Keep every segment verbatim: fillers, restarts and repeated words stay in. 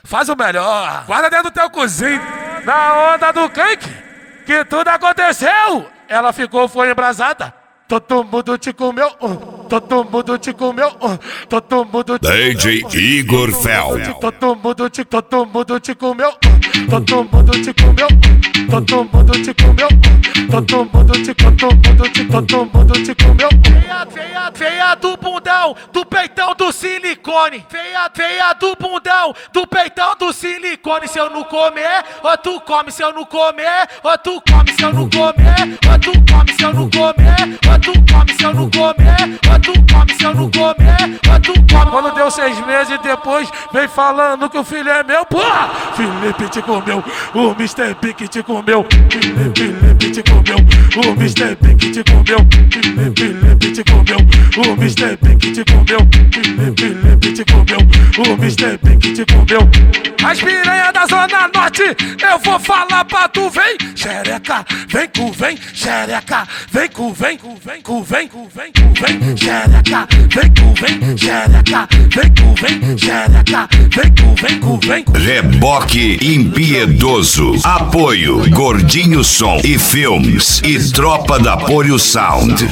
faz o melhor. Guarda dentro do teu cozinho. Na onda do cake, que tudo aconteceu. Ela ficou, foi embrasada. Todo mundo te comeu, uh, todo mundo te comeu, uh, todo mundo te D J comeu, uh, Igor Fel. todo mundo te, todo mundo te comeu, uh, todo mundo te comeu, uh, todo mundo te comeu, uh, todo mundo te, todo mundo te, todo mundo te comeu. Feia, feia, feia do bundão, do peitão do silicone. Feia, feia do bundão, do peitão do silicone. Se eu não comer, ou tu come, se eu não comer, ou tu come, se eu não comer, ou tu come, se eu não comer, ou tu come, se eu não comer, ou tu come, se eu não comer, ou tu come. Quando deu seis meses depois, vem falando que o filho é meu, porra! Felipe te comeu, o mister Big te comeu, Felipe te comeu, o mister Big te comeu, Felipe te comeu, o mister Big te comeu, Felipe te comeu, o mister Big te comeu. As piranha da Zona Norte, eu vou falar pra tu, vem, xereca, vem cu, vem, xereca, vem cu, vem cu, vem cu, vem cu, vem cu, vem, xereca, vem cu, vem, xereca, vem cu, vem, xereca, vem cu, vem cu, vem cu. Reboque impiedoso. Apoio Gordinho Som e Filmes e Tropa da Polio Sound.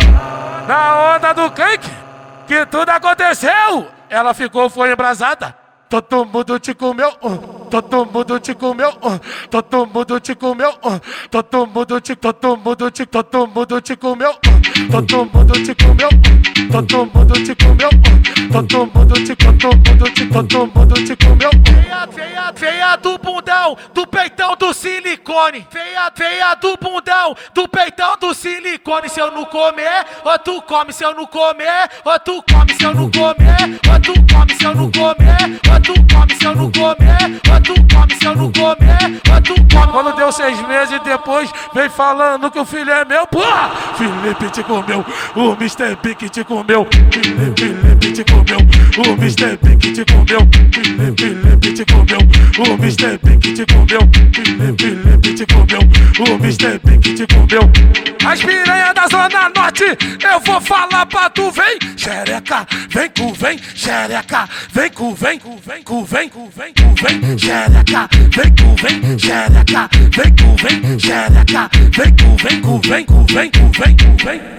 Na onda do cake, que tudo aconteceu. Ela ficou, foi embrasada. Todo mundo te comeu, uh, todo mundo te comeu, uh, todo mundo te comeu, uh, todo mundo te, todo mundo te, todo mundo te comeu, uh, todo mundo te comeu, uh, todo mundo te comeu, uh, todo mundo te, todo mundo te, todo mundo te comeu. Feia, feia, feia do bundão, do peitão do silicone. Feia, feia do bundão, do peitão do silicone. Se eu não comer, ou tu come, se eu não comer, ou tu come, se eu não comer, ou tu come, se eu não comer, ou tu come, se eu não comer, ou tu come, se eu não comer, ou tu come. Quando deu seis meses depois, vem falando que o filho é meu, porra! Felipe te comeu, o mister Big te comeu, Felipe te comeu, o mister Big te comeu, Felipe te comeu, o mister Big te comeu, Felipe te comeu, o mister Big te comeu. As piranha da Zona Norte, eu vou falar pra tu, vem, xereca, vem cu, vem, xereca, vem cu, vem cu, vem cu, vem cu, vem cu, vem, xereca, vem cu, vem, xereca, vem cu, vem, xereca, vem cu, vem cu, vem cu, vem cu, vem cu, vem.